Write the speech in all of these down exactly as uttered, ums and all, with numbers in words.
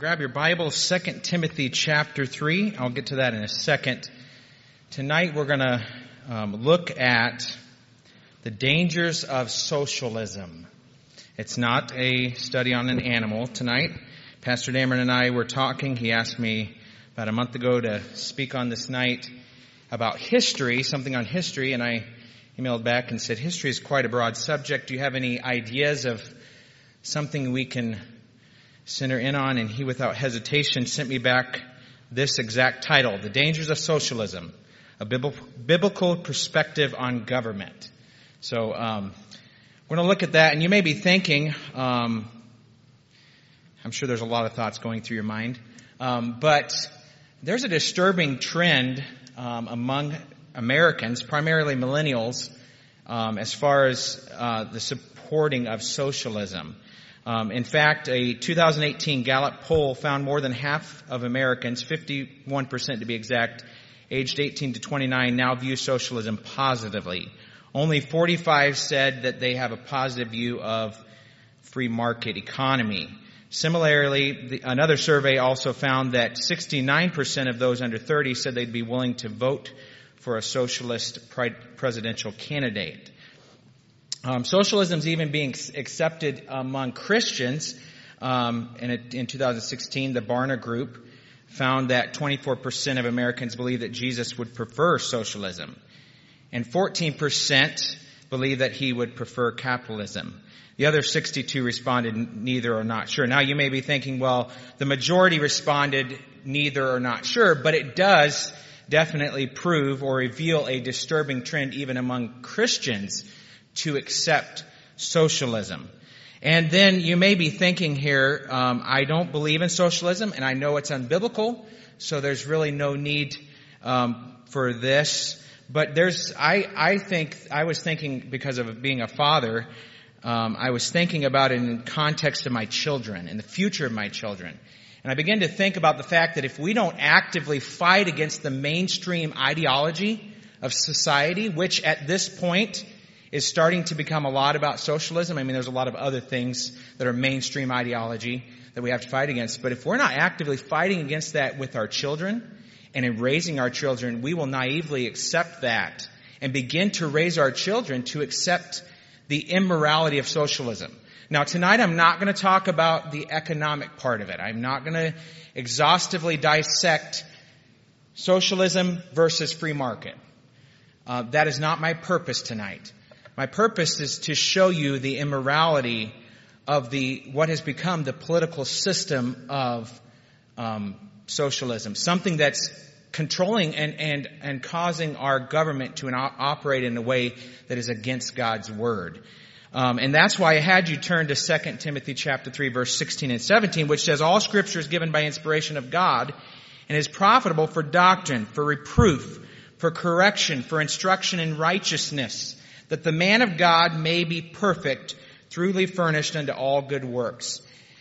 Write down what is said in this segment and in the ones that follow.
grab your Bible, Second Timothy chapter three. I'll get to that in a second. Tonight we're going to um, look at the dangers of socialism. It's not a study on an animal tonight. Pastor Dameron and I were talking. He asked me about a month ago to speak on this night about history, something on history, and I emailed back and said, history is quite a broad subject. Do you have any ideas of something we can center in on? And he, without hesitation, sent me back this exact title, The Dangers of Socialism, a Biblical Perspective on Government. So um, we're going to look at that, and you may be thinking, um, I'm sure there's a lot of thoughts going through your mind, um, but there's a disturbing trend um, among Americans, primarily millennials, um, as far as uh, the supporting of socialism. Um, in fact, a two thousand eighteen Gallup poll found more than half of Americans, fifty-one percent to be exact, aged eighteen to twenty-nine, now view socialism positively. Only forty-five said that they have a positive view of free market economy. Similarly, the, another survey also found that sixty-nine percent of those under thirty said they'd be willing to vote for a socialist pre- presidential candidate. Um, socialism is even being accepted among Christians. Um, and it, in two thousand sixteen, the Barna Group found that twenty-four percent of Americans believe that Jesus would prefer socialism. And fourteen percent believe that he would prefer capitalism. The other sixty-two responded neither or not sure. Now you may be thinking, well, the majority responded neither or not sure, but it does definitely prove or reveal a disturbing trend even among Christians to accept socialism. And then you may be thinking here, um, I don't believe in socialism, and I know it's unbiblical, so there's really no need um, for this. But there's, I, I think, I was thinking because of being a father, um, I was thinking about it in context of my children and the future of my children. And I began to think about the fact that if we don't actively fight against the mainstream ideology of society, which at this point is starting to become a lot about socialism. I mean, there's a lot of other things that are mainstream ideology that we have to fight against. But if we're not actively fighting against that with our children and in raising our children, we will naively accept that and begin to raise our children to accept the immorality of socialism. Now, tonight I'm not going to talk about the economic part of it. I'm not going to exhaustively dissect socialism versus free market. Uh, that is not my purpose tonight. My purpose is to show you the immorality of the what has become the political system of um, socialism, something that's controlling and, and, and causing our government to operate in a way that is against God's word. Um, and that's why I had you turn to Second Timothy chapter three, verse sixteen and seventeen, which says, all Scripture is given by inspiration of God and is profitable for doctrine, for reproof, for correction, for instruction in righteousness, that the man of God may be perfect, truly furnished unto all good works.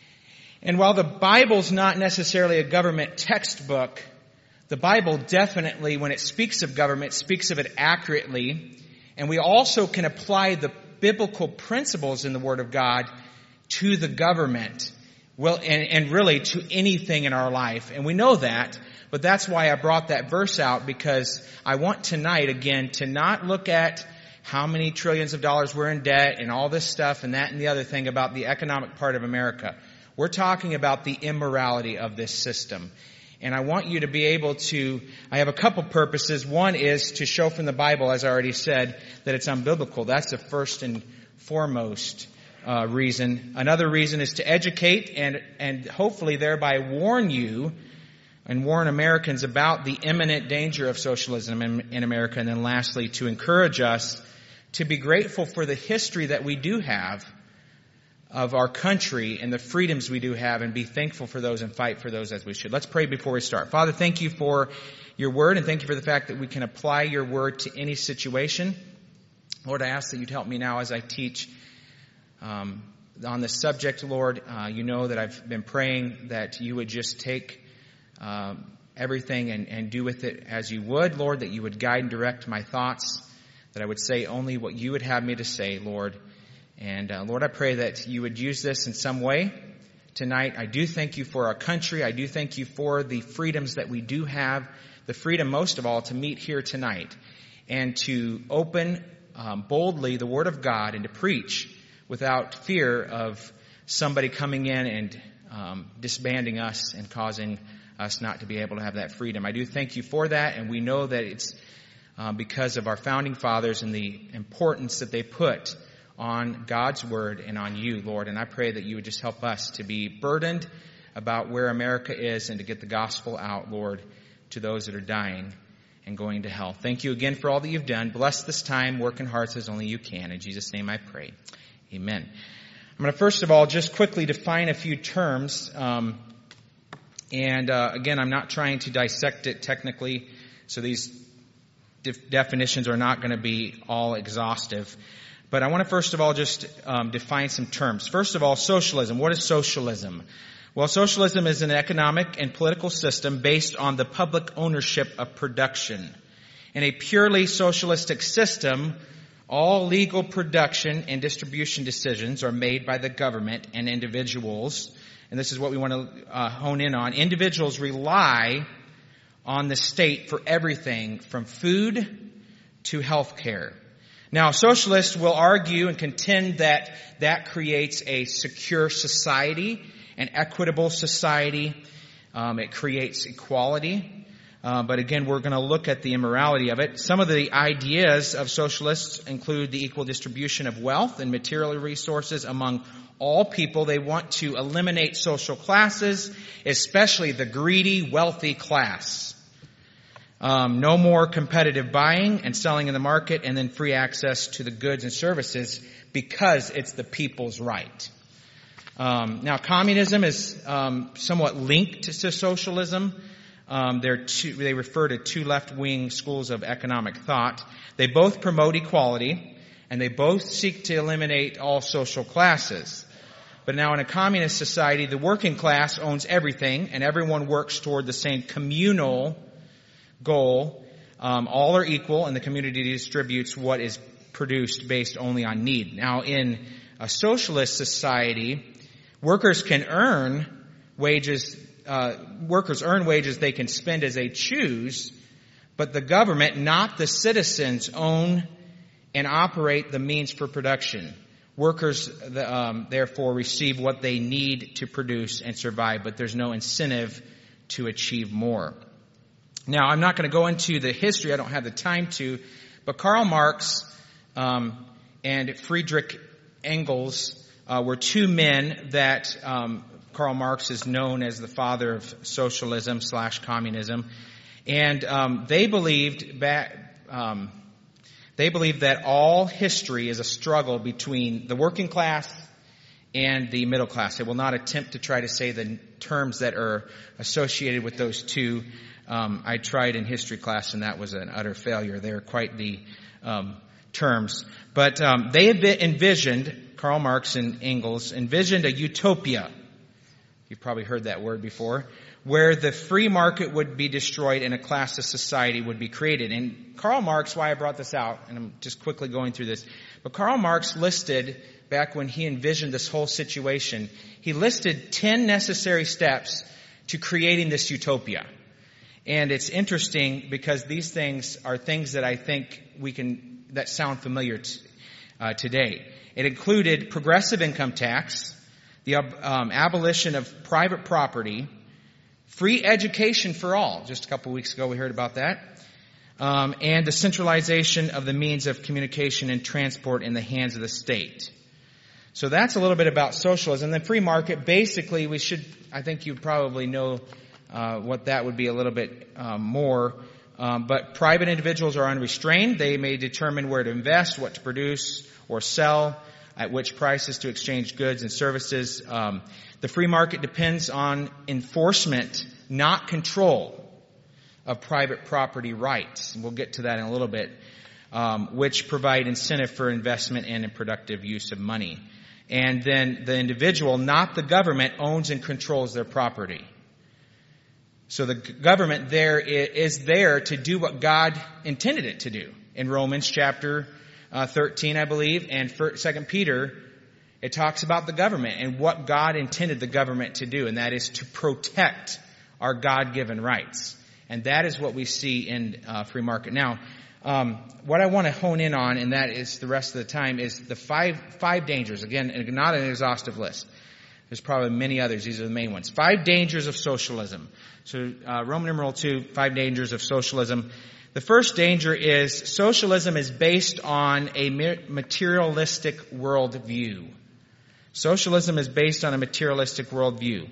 And while the Bible's not necessarily a government textbook, the Bible definitely, when it speaks of government, speaks of it accurately. And we also can apply the biblical principles in the Word of God to the government, well, and, and really to anything in our life. And we know that, but that's why I brought that verse out, because I want tonight, again, to not look at how many trillions of dollars we're in debt and all this stuff and that and the other thing about the economic part of America. We're talking about the immorality of this system. And I want you to be able to, I have a couple purposes. One is to show from the Bible, as I already said, that it's unbiblical. That's the first and foremost uh, reason. Another reason is to educate and, and hopefully thereby warn you and warn Americans about the imminent danger of socialism in, in America. And then lastly, to encourage us to be grateful for the history that we do have of our country and the freedoms we do have, and be thankful for those and fight for those as we should. Let's pray before we start. Father, thank you for your word, and thank you for the fact that we can apply your word to any situation. Lord, I ask that you'd help me now as I teach um, on this subject, Lord. Uh, you know that I've been praying that you would just take um, everything and, and do with it as you would, Lord, that you would guide and direct my thoughts, that I would say only what you would have me to say, Lord. And uh, Lord, I pray that you would use this in some way tonight. I do thank you for our country. I do thank you for the freedoms that we do have, the freedom most of all to meet here tonight and to open um, boldly the Word of God and to preach without fear of somebody coming in and um, disbanding us and causing us not to be able to have that freedom. I do thank you for that, and we know that it's uh, because of our founding fathers and the importance that they put on God's Word and on you, Lord. And I pray that you would just help us to be burdened about where America is and to get the gospel out, Lord, to those that are dying and going to hell. Thank you again for all that you've done. Bless this time, work in hearts as only you can. In Jesus' name I pray. Amen. I'm going to first of all just quickly define a few terms. Um, and uh, again, I'm not trying to dissect it technically, so these def- definitions are not going to be all exhaustive. But I want to first of all just um, define some terms. First of all, socialism. What is socialism? Well, socialism is an economic and political system based on the public ownership of production. In a purely socialistic system, all legal production and distribution decisions are made by the government and individuals. And this is what we want to uh, hone in on. Individuals rely on the state for everything from food to health care. Now, socialists will argue and contend that that creates a secure society, an equitable society. Um, it creates equality. Uh, but again, we're going to look at the immorality of it. Some of the ideas of socialists include the equal distribution of wealth and material resources among all people. They want to eliminate social classes, especially the greedy, wealthy class. Um, no more competitive buying and selling in the market, and then free access to the goods and services because it's the people's right. Um, now, communism is um, somewhat linked to socialism. Um, they're two, they refer to two left-wing schools of economic thought. They both promote equality, and they both seek to eliminate all social classes. But now in a communist society, the working class owns everything, and everyone works toward the same communal goal. Um, all are equal, and the community distributes what is produced based only on need. Now, in a socialist society, workers can earn wages. Uh, workers earn wages they can spend as they choose, but the government, not the citizens, own and operate the means for production. Workers, um, therefore, receive what they need to produce and survive, but there's no incentive to achieve more. Now, I'm not going to go into the history. I don't have the time to. But Karl Marx um, and Friedrich Engels uh, were two men that um, Karl Marx is known as the father of socialism slash communism. And um, they believed back, um, they believed that all history is a struggle between the working class and the middle class. They will not attempt to try to say the terms that are associated with those two. Um, I tried in history class, and that was an utter failure. They're quite the um, terms. But um, they had envisioned, Karl Marx and Engels, envisioned a utopia. You've probably heard that word before, where the free market would be destroyed and a class of society would be created. And Karl Marx, why I brought this out, and I'm just quickly going through this, but Karl Marx listed, back when he envisioned this whole situation, he listed ten necessary steps to creating this utopia. And it's interesting because these things are things that I think we can, that sound familiar t- uh, today. It included progressive income tax, the um, abolition of private property, free education for all. Just a couple weeks ago we heard about that. Um, and the centralization of the means of communication and transport in the hands of the state. So that's a little bit about socialism. The free market, basically, we should, I think you probably know uh, what that would be a little bit um, more. Um, but private individuals are unrestrained. They may determine where to invest, what to produce or sell, at which prices to exchange goods and services. Um, the free market depends on enforcement, not control, of private property rights. And we'll get to that in a little bit, um, which provide incentive for investment and in productive use of money. And then the individual, not the government, owns and controls their property. So the government there is there to do what God intended it to do. In Romans chapter uh, thirteen, I believe, and Second Peter, It talks about the government and what God intended the government to do, and that is to protect our God-given rights. And that is what we see in uh, free market. Now, um, what I want to hone in on, and that is the rest of the time, is the five five dangers. Again, not an exhaustive list. There's probably many others. These are the main ones. Five dangers of socialism. So uh, Roman numeral two, five dangers of socialism. The first danger is socialism is based on a materialistic worldview. Socialism is based on a materialistic worldview.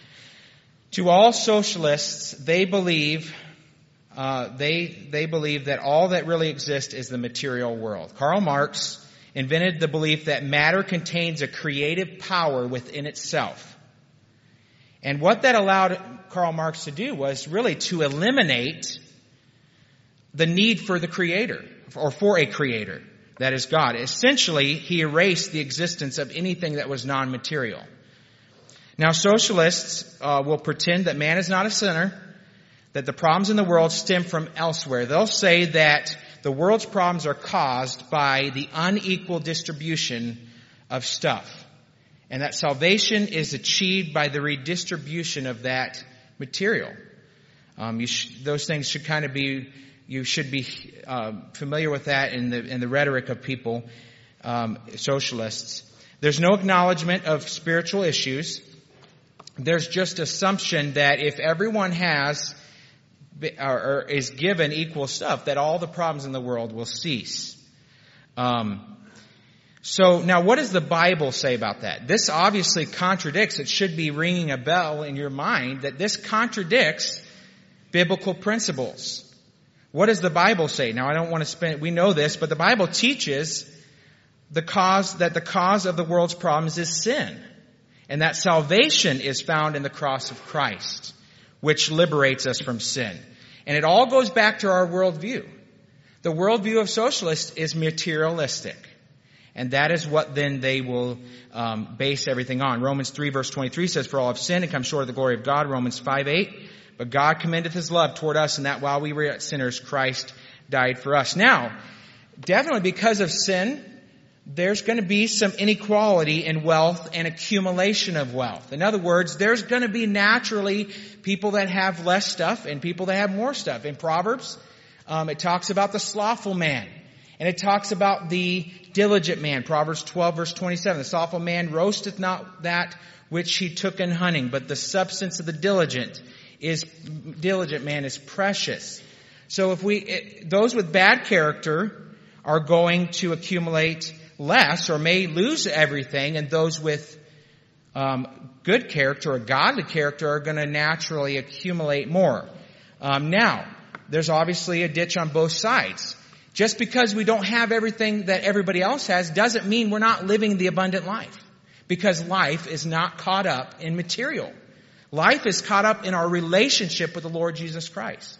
To all socialists, they believe uh, they they believe that all that really exists is the material world. Karl Marx invented the belief that matter contains a creative power within itself. And what that allowed Karl Marx to do was really to eliminate the need for the creator, or for a creator, that is God. Essentially, he erased the existence of anything that was non-material. Now, socialists uh, will pretend that man is not a sinner, that the problems in the world stem from elsewhere. They'll say that the world's problems are caused by the unequal distribution of stuff, and that salvation is achieved by the redistribution of that material. Um, you sh- those things should kind of be, you should be uh, familiar with that in the in the rhetoric of people, um, socialists. There's no acknowledgement of spiritual issues. There's just assumption that if everyone has or is given equal stuff, that all the problems in the world will cease. Um, so now what does the Bible say about that? This obviously contradicts, it should be ringing a bell in your mind, that this contradicts biblical principles. What does the Bible say? Now I don't want to spend, we know this, but the Bible teaches the cause, that the cause of the world's problems is sin. And that salvation is found in the cross of Christ, which liberates us from sin. And it all goes back to our worldview. The worldview of socialists is materialistic. And that is what then they will um, base everything on. Romans three verse twenty-three says, "For all have sinned and come short of the glory of God." Romans five eight, "But God commendeth His love toward us, and that while we were yet sinners, Christ died for us." Now, definitely because of sin, there's going to be some inequality in wealth and accumulation of wealth. In other words, there's going to be naturally people that have less stuff and people that have more stuff. In Proverbs, um, it talks about the slothful man. And it talks about the diligent man. Proverbs twelve verse twenty-seven. "The slothful man roasteth not that which he took in hunting, but the substance of the diligent is, diligent man is precious." So if we, it, those with bad character are going to accumulate less or may lose everything, and those with um, good character or godly character are going to naturally accumulate more. Um, now, there's obviously a ditch on both sides. Just because we don't have everything that everybody else has doesn't mean we're not living the abundant life, because life is not caught up in material. Life is caught up in our relationship with the Lord Jesus Christ.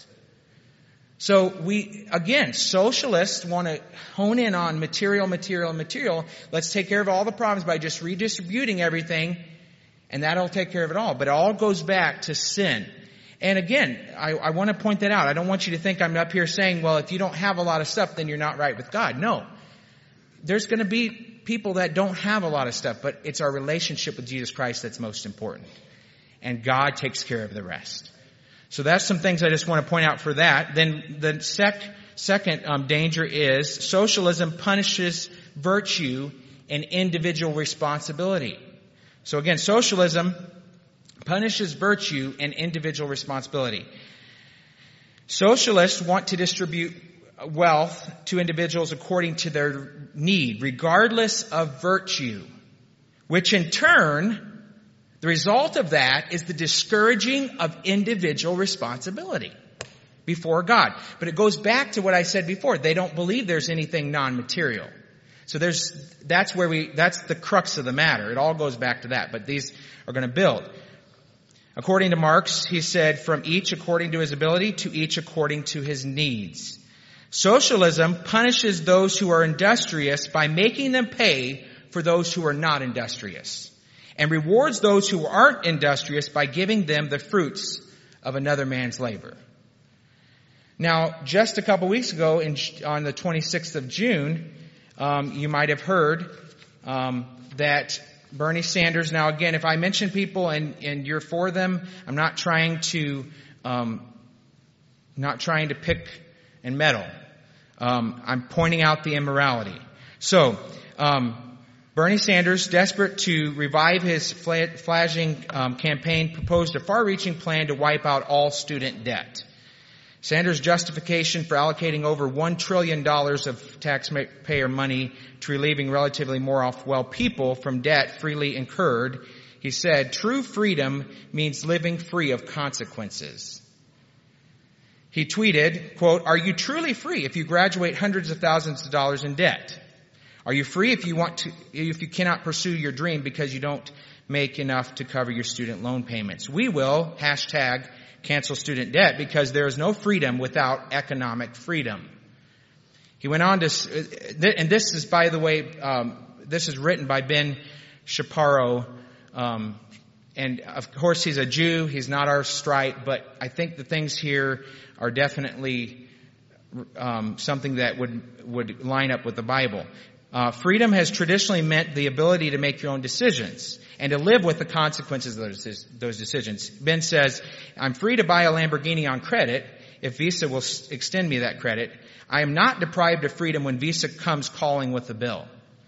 So we, again, socialists want to hone in on material, material, material. Let's take care of all the problems by just redistributing everything, and that'll take care of it all. But it all goes back to sin. And again, I, I want to point that out. I don't want you to think I'm up here saying, well, if you don't have a lot of stuff, then you're not right with God. No. There's going to be people that don't have a lot of stuff, but it's our relationship with Jesus Christ that's most important. And God takes care of the rest. So that's some things I just want to point out for that. Then the sec, second um, danger is socialism punishes virtue and individual responsibility. So again, socialism punishes virtue and individual responsibility. Socialists want to distribute wealth to individuals according to their need, regardless of virtue, which in turn, the result of that is the discouraging of individual responsibility before God. But it goes back to what I said before. They don't believe there's anything non-material. So there's, that's where we, that's the crux of the matter. It all goes back to that. But these are going to build. According to Marx, he said, "From each according to his ability, to each according to his needs." Socialism punishes those who are industrious by making them pay for those who are not industrious, and rewards those who aren't industrious by giving them the fruits of another man's labor. Now, just a couple weeks ago, in, on the twenty-sixth of June, um, you might have heard um, that Bernie Sanders, now again, if I mention people and, and you're for them, I'm not trying to, um, not trying to pick and meddle. Um, I'm pointing out the immorality. So, um, Bernie Sanders, desperate to revive his flashing um, campaign, proposed a far-reaching plan to wipe out all student debt. Sanders' justification for allocating over one trillion dollars of taxpayer money to relieving relatively more off-well people from debt freely incurred, he said, true freedom means living free of consequences. He tweeted, quote, are you truly free if you graduate hundreds of thousands of dollars in debt? Are you free if you want to, if you cannot pursue your dream because you don't make enough to cover your student loan payments? We will, hashtag, cancel student debt because there is no freedom without economic freedom. He went on to, and this is, by the way, um, this is written by Ben Shapiro, um, and of course he's a Jew. He's not our stripe, but I think the things here are definitely um, something that would would line up with the Bible. Uh, freedom has traditionally meant the ability to make your own decisions and to live with the consequences of those, those decisions. Ben says, I'm free to buy a Lamborghini on credit if Visa will s- extend me that credit. I am not deprived of freedom when Visa comes calling with a bill.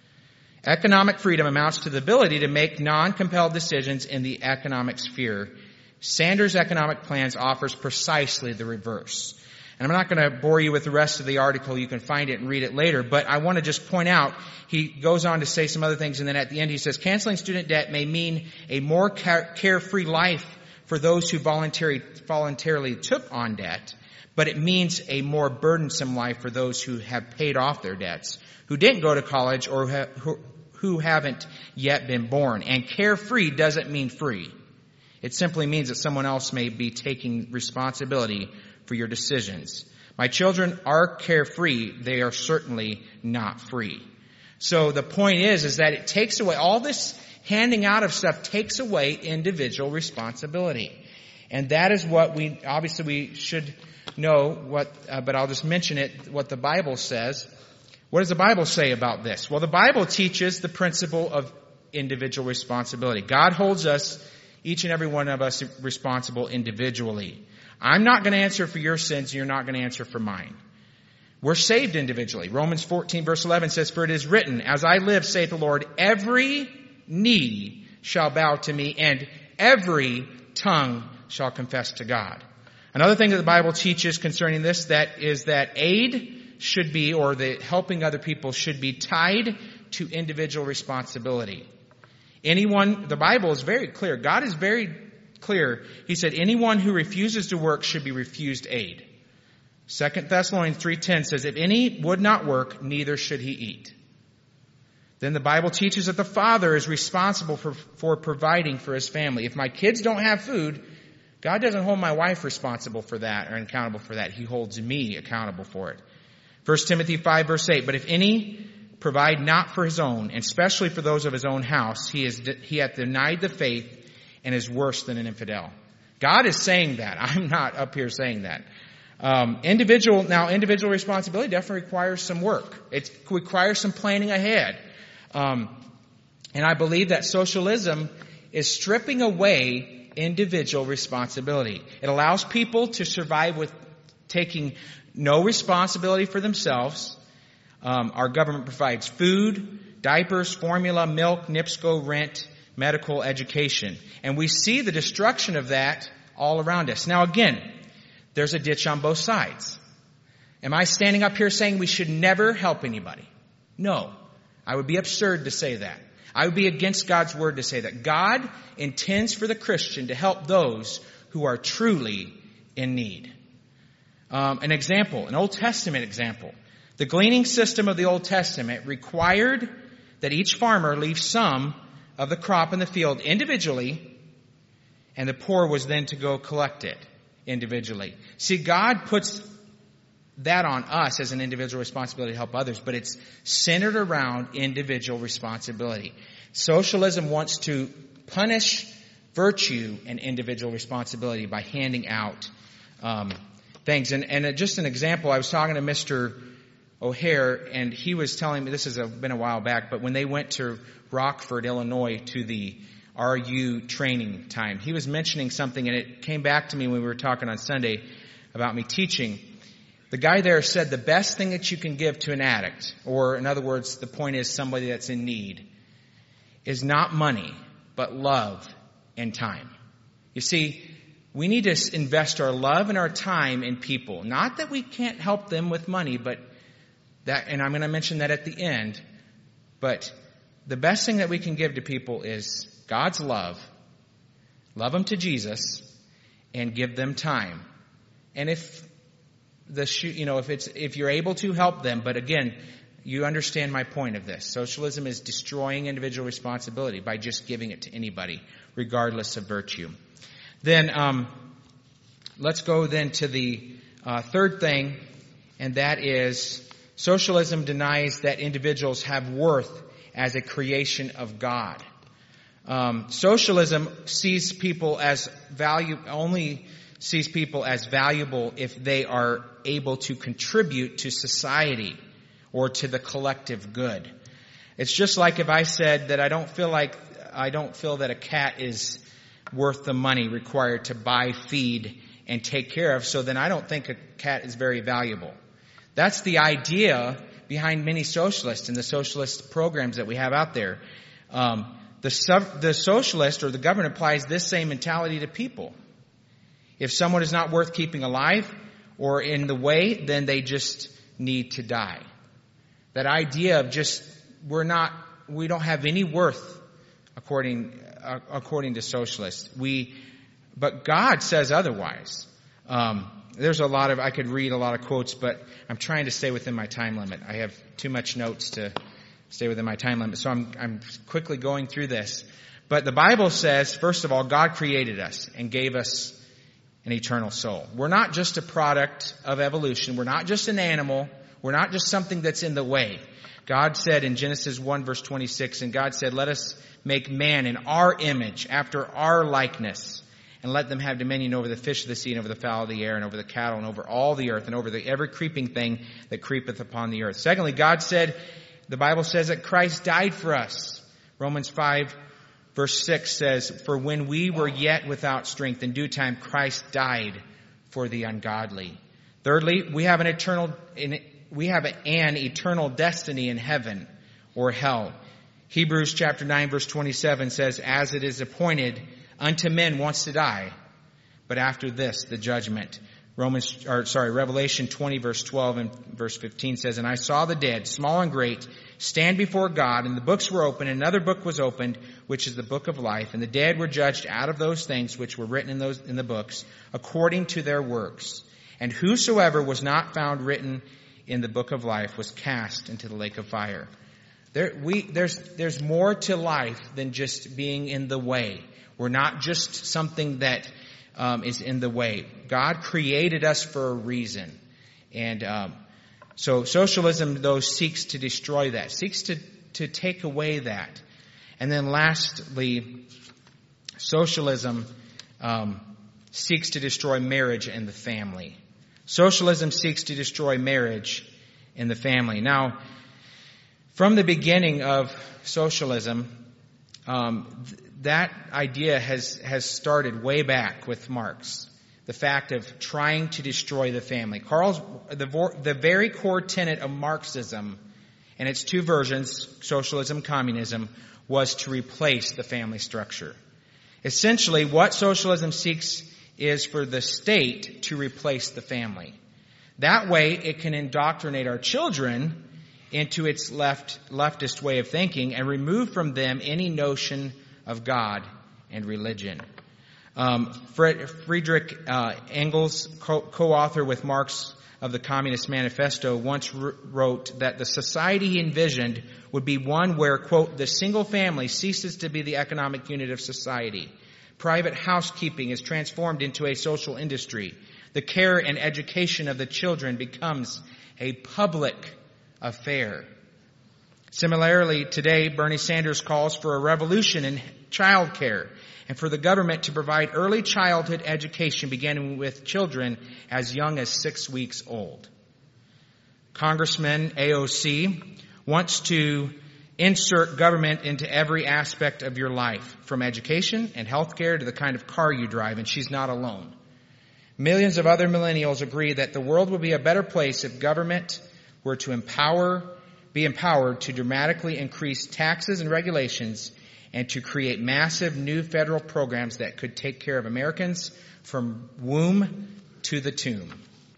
Economic freedom amounts to the ability to make non-compelled decisions in the economic sphere. Sanders' economic plans offers precisely the reverse. And I'm not going to bore you with the rest of the article. You can find it and read it later. But I want to just point out, he goes on to say some other things. And then at the end he says, canceling student debt may mean a more carefree life for those who voluntarily, voluntarily took on debt. But it means a more burdensome life for those who have paid off their debts, who didn't go to college or who, who haven't yet been born. And carefree doesn't mean free. It simply means that someone else may be taking responsibility for your decisions. My children are carefree. They are certainly not free. So the point is, is that it takes away, all this handing out of stuff takes away individual responsibility. And that is what we, obviously we should know what, uh, but I'll just mention it, what the Bible says. What does the Bible say about this? Well, the Bible teaches the principle of individual responsibility. God holds us, each and every one of us, responsible individually. I'm not going to answer for your sins, and you're not going to answer for mine. We're saved individually. Romans fourteen verse eleven says, for it is written, as I live, saith the Lord, every knee shall bow to me, and every tongue shall confess to God. Another thing that the Bible teaches concerning this, that is that aid should be, or the helping other people should be tied to individual responsibility. Anyone, the Bible is very clear. God is very clear. He said anyone who refuses to work should be refused aid. Second Thessalonians three ten says, if any would not work, neither should he eat. Then the Bible teaches that the father is responsible for, for providing for his family. If my kids don't have food, God doesn't hold my wife responsible for that or accountable for that. He holds me accountable for it. First Timothy five verse eight, but if any provide not for his own, and especially for those of his own house, he is he hath denied the faith and is worse than an infidel. God is saying that. I'm not up here saying that. Um, individual, now individual responsibility definitely requires some work. It requires some planning ahead. Um, and I believe that socialism is stripping away individual responsibility. It allows people to survive with taking no responsibility for themselves. Um, our government provides food, diapers, formula, milk, NIPSCO, rent, medical education. And we see the destruction of that all around us. Now again, there's a ditch on both sides. Am I standing up here saying we should never help anybody? No. I would be absurd to say that. I would be against God's word to say that. God intends for the Christian to help those who are truly in need. Um, an example, an Old Testament example. The gleaning system of the Old Testament required that each farmer leave some of the crop in the field individually, and the poor was then to go collect it individually. See, God puts that on us as an individual responsibility to help others, but it's centered around individual responsibility. Socialism wants to punish virtue and individual responsibility by handing out um, things. And, and just an example, I was talking to Mister O'Hare, and he was telling me, this has been a while back, but when they went to Rockford, Illinois, to the R U training time, he was mentioning something, and it came back to me when we were talking on Sunday about me teaching. The guy there said the best thing that you can give to an addict, or in other words, the point is somebody that's in need, is not money, but love and time. You see, we need to invest our love and our time in people. Not that we can't help them with money, but that, and I'm going to mention that at the end, but the best thing that we can give to people is God's love, love them to Jesus, and give them time. And if the you know if it's if you're able to help them, but again, you understand my point of this. Socialism is destroying individual responsibility by just giving it to anybody, regardless of virtue. Then um, let's go then to the uh, third thing, and that is socialism denies that individuals have worth as a creation of God. Um, socialism sees people as value only sees people as valuable if they are able to contribute to society or to the collective good. It's just like if I said that I don't feel like I don't feel that a cat is worth the money required to buy, feed, and take care of, so then I don't think a cat is very valuable. That's the idea behind many socialists and the socialist programs that we have out there. Um, the, sub, the socialist or the government applies this same mentality to people. If someone is not worth keeping alive or in the way, then they just need to die. That idea of just, we're not, we don't have any worth according, uh, according to socialists. We, but God says otherwise. Um, there's a lot of, I could read a lot of quotes, but I'm trying to stay within my time limit. I have too much notes to stay within my time limit. So I'm, I'm quickly going through this. But the Bible says, first of all, God created us and gave us an eternal soul. We're not just a product of evolution. We're not just an animal. We're not just something that's in the way. God said in Genesis one verse twenty-six, and God said, let us make man in our image, after our likeness, and let them have dominion over the fish of the sea, and over the fowl of the air, and over the cattle, and over all the earth, and over the every creeping thing that creepeth upon the earth. Secondly, God said, the Bible says that Christ died for us. Romans five verse six says, for when we were yet without strength, in due time Christ died for the ungodly. Thirdly, we have an eternal, we have an eternal destiny in heaven or hell. Hebrews chapter nine verse twenty-seven says, as it is appointed unto men once to die, but after this the judgment. Romans, or sorry, Revelation twenty verse twelve and verse fifteen says, and I saw the dead, small and great, stand before God, and the books were opened, and another book was opened, which is the book of life, and the dead were judged out of those things which were written in those in the books, according to their works. And whosoever was not found written in the book of life was cast into the lake of fire. There, we, there's, there's more to life than just being in the way. We're not just something that um, is in the way. God created us for a reason. And um, so socialism, though, seeks to destroy that, seeks to, to take away that. And then lastly, socialism um, seeks to destroy marriage and the family. Socialism seeks to destroy marriage and the family. Now, from the beginning of socialism, um, th- that idea has, has started way back with Marx. The fact of trying to destroy the family. Carl's, the, the very core tenet of Marxism, and its two versions, socialism, communism, was to replace the family structure. Essentially, what socialism seeks is for the state to replace the family. That way, it can indoctrinate our children into its left leftist way of thinking and remove from them any notion of God and religion. Um, Friedrich uh, Engels, co- co-author with Marx of the Communist Manifesto, once r- wrote that the society he envisioned would be one where, quote, the single family ceases to be the economic unit of society. Private housekeeping is transformed into a social industry. The care and education of the children becomes a public affair. Similarly, today, Bernie Sanders calls for a revolution in child care and for the government to provide early childhood education beginning with children as young as six weeks old. Congressman A O C, wants to insert government into every aspect of your life, from education and healthcare to the kind of car you drive, and she's not alone. Millions of other millennials agree that the world would be a better place if government were to empower, be empowered to dramatically increase taxes and regulations and to create massive new federal programs that could take care of Americans from womb to the tomb.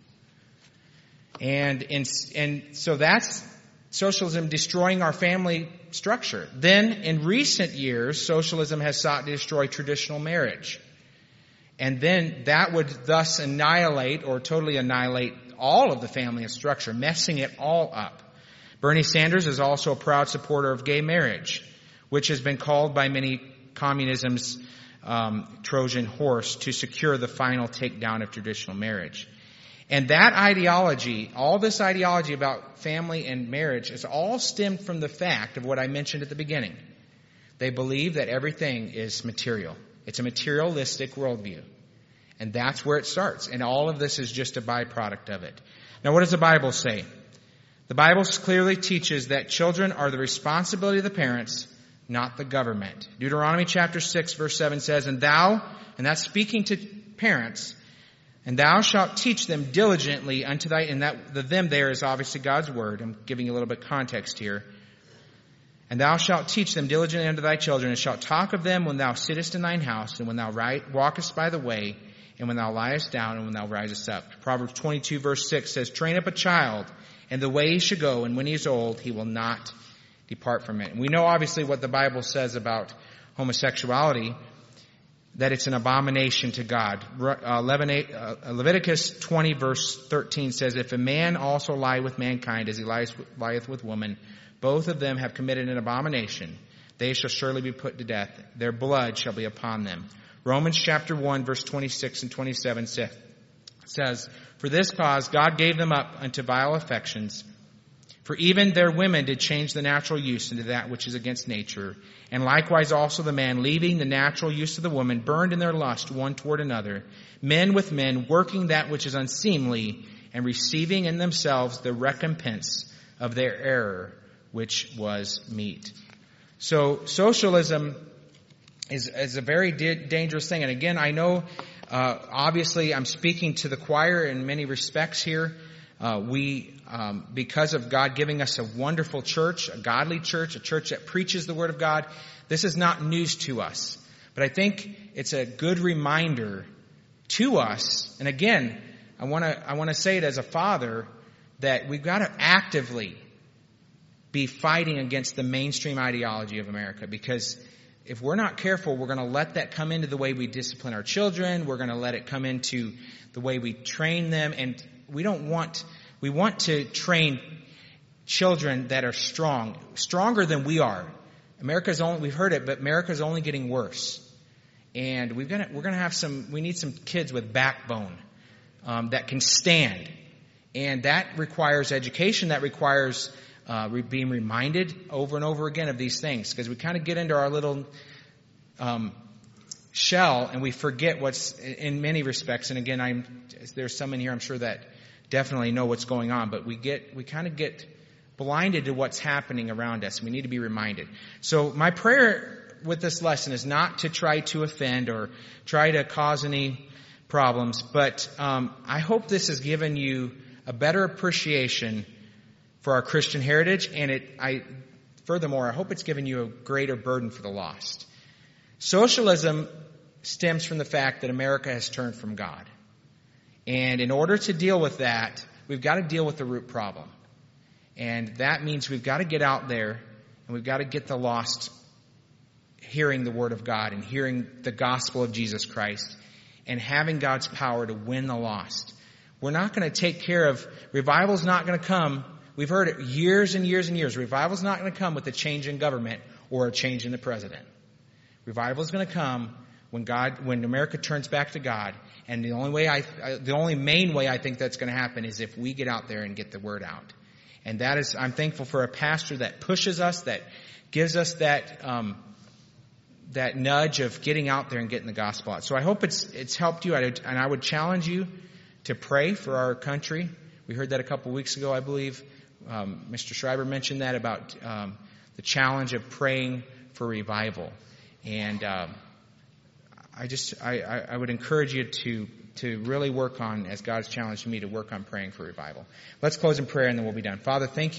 And, in, and so that's socialism destroying our family structure. Then, in recent years, socialism has sought to destroy traditional marriage. And then that would thus annihilate or totally annihilate all of the family structure, messing it all up. Bernie Sanders is also a proud supporter of gay marriage, which has been called by many communism's um, Trojan horse to secure the final takedown of traditional marriage. And that ideology, all this ideology about family and marriage, is all stemmed from the fact of what I mentioned at the beginning. They believe that everything is material. It's a materialistic worldview. And that's where it starts. And all of this is just a byproduct of it. Now, what does the Bible say? The Bible clearly teaches that children are the responsibility of the parents, not the government. Deuteronomy chapter six, verse seven says, And thou, and that's speaking to parents, and thou shalt teach them diligently unto thy, and that the them there is obviously God's word. I'm giving you a little bit of context here. And thou shalt teach them diligently unto thy children, and shalt talk of them when thou sittest in thine house, and when thou right, walkest by the way, and when thou liest down, and when thou risest up. Proverbs twenty-two, verse six says, Train up a child in the way he should go, and when he is old, he will not depart from it. And we know obviously what the Bible says about homosexuality, that it's an abomination to God. Uh, Leviticus twenty, verse thirteen says, If a man also lie with mankind as he lies, lieth with woman, both of them have committed an abomination. They shall surely be put to death. Their blood shall be upon them. Romans chapter one, verse twenty-six and twenty-seven says, For this cause God gave them up unto vile affections. For even their women did change the natural use into that which is against nature. And likewise also the man, leaving the natural use of the woman, burned in their lust one toward another. Men with men, working that which is unseemly, and receiving in themselves the recompense of their error, which was meat. So socialism is, is a very di- dangerous thing. And again, I know, uh, obviously I'm speaking to the choir in many respects here. Uh, we, um, because of God giving us a wonderful church, a godly church, a church that preaches the Word of God, this is not news to us. But I think it's a good reminder to us. And again, I want to, I want to say it as a father that we've got to actively be fighting against the mainstream ideology of America, because if we're not careful, we're going to let that come into the way we discipline our children. We're going to let it come into the way we train them. And we don't want, we want to train children that are strong, stronger than we are. America's only, we've heard it, but America's only getting worse. And we've got to, we're going to have some, we need some kids with backbone, um, that can stand. And that requires education. That requires Uh, being reminded over and over again of these things, because we kind of get into our little um, shell and we forget what's in many respects. And again, I'm there's some in here I'm sure that definitely know what's going on, but we get we kind of get blinded to what's happening around us. We need to be reminded. So my prayer with this lesson is not to try to offend or try to cause any problems, but um, I hope this has given you a better appreciation for our Christian heritage, and it, I, furthermore, I hope it's given you a greater burden for the lost. Socialism stems from the fact that America has turned from God. And in order to deal with that, we've got to deal with the root problem. And that means we've got to get out there and we've got to get the lost hearing the Word of God and hearing the gospel of Jesus Christ and having God's power to win the lost. We're not going to take care of, revival's not going to come. We've heard it years and years and years. Revival's not going to come with a change in government or a change in the president. Revival is going to come when God, when America turns back to God. And the only way I, the only main way I think that's going to happen is if we get out there and get the word out. And that is, I'm thankful for a pastor that pushes us, that gives us that, um, that nudge of getting out there and getting the gospel out. So I hope it's, it's helped you. And I would challenge you to pray for our country. We heard that a couple weeks ago, I believe. Um, Mister Schreiber mentioned that about um, the challenge of praying for revival. And um, I just, I, I, I would encourage you to to really work on, as God's challenged me, to work on praying for revival. Let's close in prayer and then we'll be done. Father, thank you.